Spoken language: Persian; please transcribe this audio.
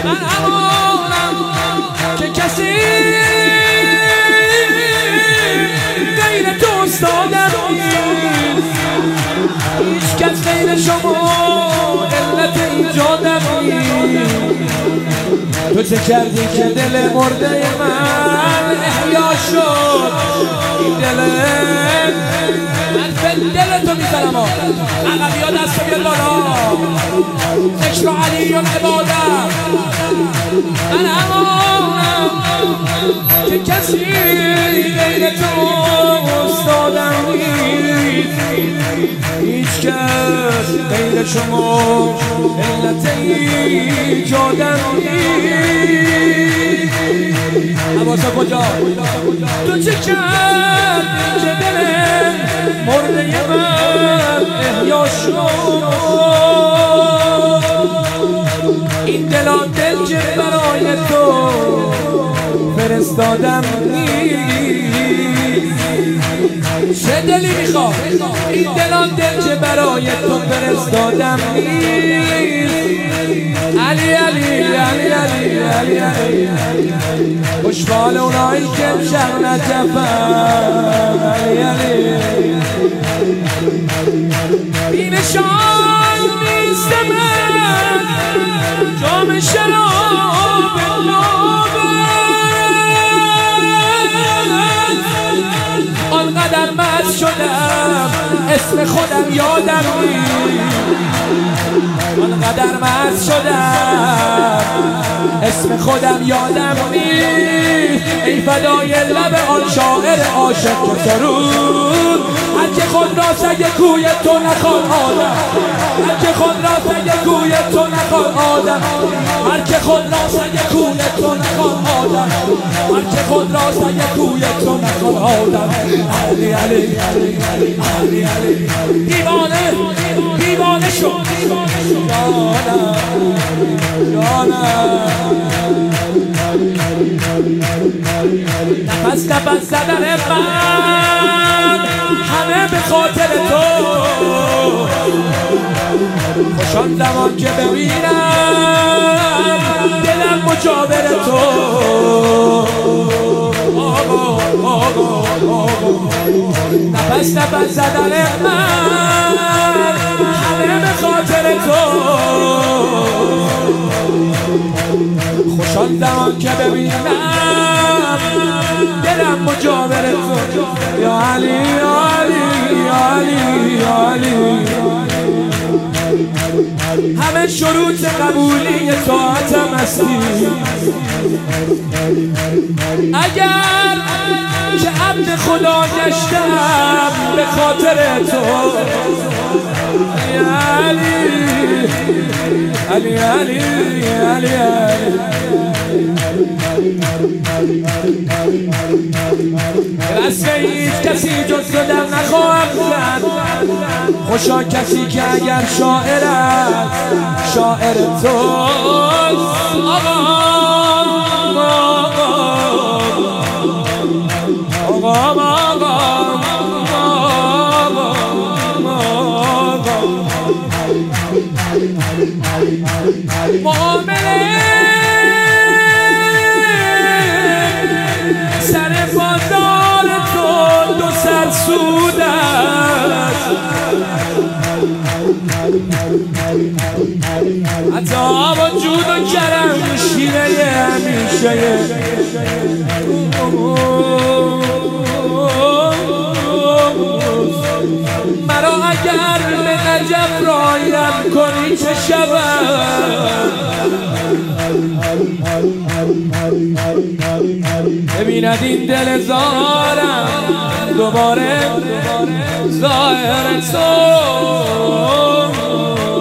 من همانم که کسی غیر تو استادم نیست، هیچ کس غیر شما علت ایجادم نیست. تو چه کردی که دل مرده من احیا شد؟ این دل من به دل تو میزنم، عقبی ها دست بیاد بالا، ذکر علی و عبادت. من همانم که کسی غیر تو استادم نیست، هیچ کس غیر شما علت ایجادم نیست. حواسا کجا؟ تو چه کردی که دل مرده من احیا شد؟ این دلا دل که برای تو فرستادم نیست. چه دلی میخواد؟ این دلا دل که برای تو فرستادم نیست. علی علی علی علی علی علی خوشبال اونایی که امشب نجفن. علی علی بینشان نیست من جام شراب نابد، آنقدر مست شدم اسم خودم یادم نیست. آنقدر مست شدم اسم خودم یادم نیست. ای فدای لب آن شاعر عاشق که سرود، هر که خود را سگ کوی تو نخواد آدم، هر که خود را سگ کوی تو نخواد آدم، هر که خود را سگ کوی تو نخواد آدم، هر که خود را سگ کوی تو نخواد آدم. علی علی علی علی دیوانه دیوانه شد جانم جانم. نفس نفس زدن من همه به خاطر تو، خوشان زمان که ببینم دلم مجاور تو. نفس نفس زدن من همه به خاطر تو، خوشان زمان که ببینم دلم مجاور تو. یا علی یا علی یا علی یا علی همه شروط قبولی طاعتم هستی. اگر که عبد خدا گشتم به خاطر تو. علی علی علی علی رسم هیچ کسی جز خودم نخواهم زد. خوشا کسی که اگر شاعر است شاعر توست. آقا معامله سر بازار تو دو سر سود است. عطا و جود و کرم شیره همیشه. مرا اگر به نجف رایم کنی چه شود؟ ببیند این دل زارم دوباره ظاهر تو.